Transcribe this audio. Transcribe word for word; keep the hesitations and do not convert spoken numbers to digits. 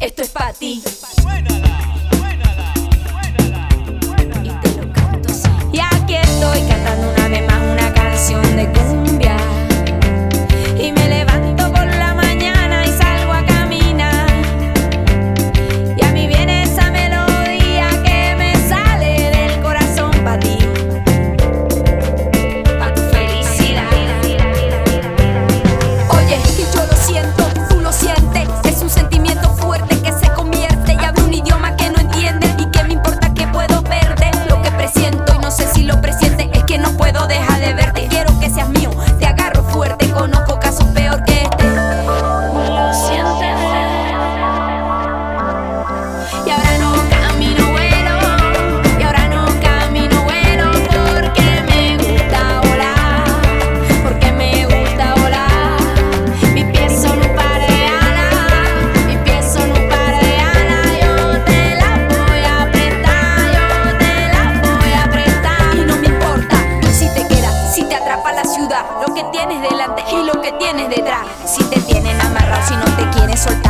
Esto es pa' ti. Y te lo canto así. Y aquí estoy cantando una vez más una canción de cumbia. Y me levanto por la mañana y salgo a caminar. Y a mí viene esa melodía que me sale del corazón pa' ti, Pa' tu felicidad. Oye, y yo lo siento, tú lo sientes. Es un sentimiento fuerte que se convierte y hablo un idioma que no entiende. Y que me importa que puedo perder lo que presiento. Y no sé si lo presiente, es que no puedo dejar de verte. Quiero que seas mío, te agarro fuerte. Conozco casos peor que este. Lo sientes. Y ahora no camino vuelo, y ahora no camino vuelo, porque me gusta volar, porque me gusta volar. Mis pies son un par de alas, mis pies son un par de alas. Yo te las voy a prestar, yo te las voy a prestar. Y no me importa si te quedas, si te atrapa la ciudad, lo que tienes delante y lo que tienes detrás. Si te tienen amarrado, si no te quieren soltar.